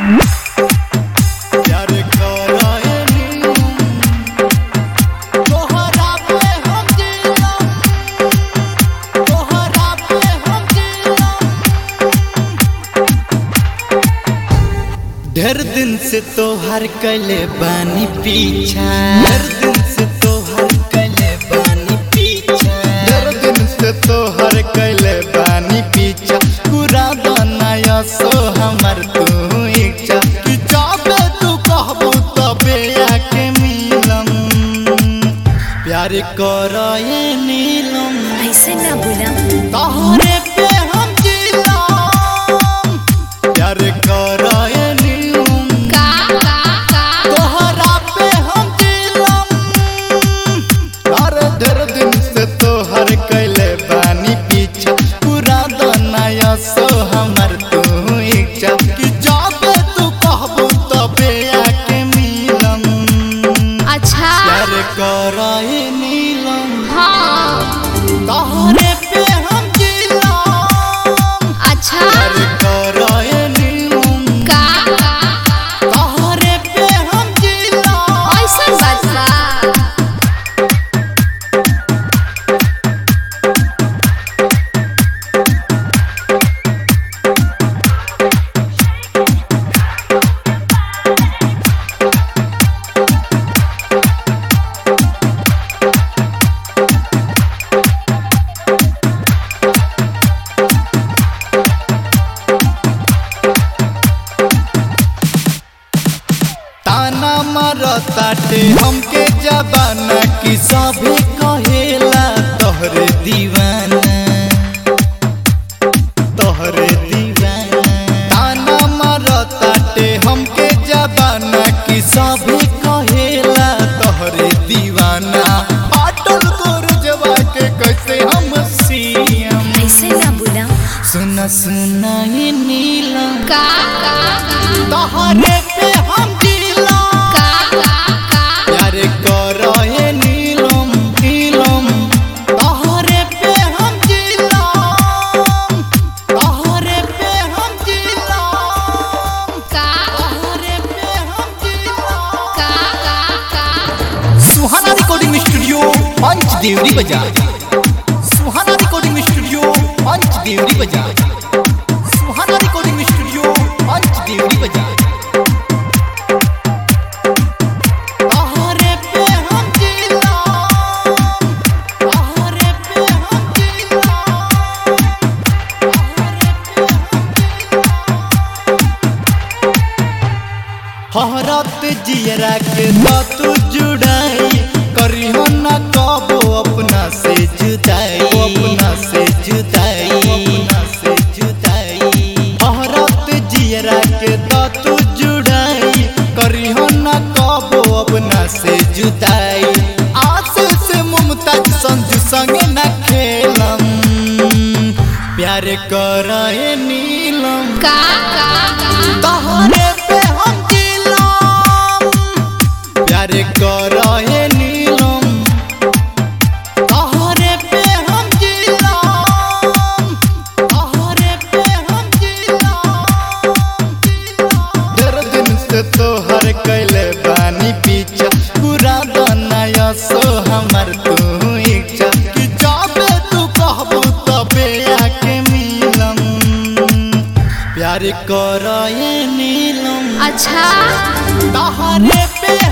प्यार करायनी तोहरा पे हम जिलम, तोहरा पे हम जिलम। ढेर दिन से तोहर कले बानी पीछा, ढेर दिन से तोहर कले बानी पीछा, ढेर दिन से तोहर कले बानी पीछा। पूरा बनाया सो हमर तू इच्छा कि जाबे तू कहबू तबे आके मिलम। प्यार कराए नीलम ऐसे ना बोला, तोहरे पे हम जिलम। प्यार कराए नीलम तोहरा पे हम जिलम। अरे ढेर दिन से तोहर कैले बानी पीछा। पूरा दनाया सो हमर तू इच्छा कि जाबे तू कहबू तबे आके मिलम। अच्छा प्यार कराए नीलम हाँ तोहरे पे हम जिलम। अच्छा प्यार कराए नीलम तोहरे पे हम जिलम। ऐसा बात बा। ताना मारताटे हमके जबाना कि सभी कहेला तोहरे दीवाना, तोहरे दीवाना। ताना मारताटे हमके जबाना कि सभी कहेला तोहरे दीवाना। फाटल गुरजवा के कैसे हम सियम। ऐसे ना बोला, सुना सुना ये नीलम का तोहरे पे हम जिलम। प्यार कराए नीलम नीलम तोहरे पे हम जिलम। तोहरे पे हम जिलम, तोहरे पे हम जिलम। सुहाना रिकॉर्डिंग स्टूडियो पंचदेवरी बाजार, सुहाना रिकॉर्डिंग स्टूडियो पंचदेवरी बाजार, सुहाना रिकॉर्डिंग स्टूडियो पंचदेवरी बाजार। तोहरे पे हम जिलम, तोहरे पे हम जिलम, तोहरे पे हम जिलम। हरत जियरा के तू जुड़ाई करिहो न कबो अपना से जुदाई, अपना से जुदाई, अपना से जुदाई। हरत जियरा के तू जुड़ाई करिहो न कबो अपना से जुदाई। आशीष मुमताज संजू संगे न खेलम। प्यार कराए नीलम तोहरे पे हम जिलम। प्यार कराए नीलम तोहरे पे हम जिलम, तोहरे पे हम जिलम। ढेर दिन से तोहर कैले बानी पीछा। पूरा बनाया सो हमर तू इच्छा कि जाबे तू कहबू तबे आके मिलम। प्यार कराए नीलम अच्छा तोहरे पे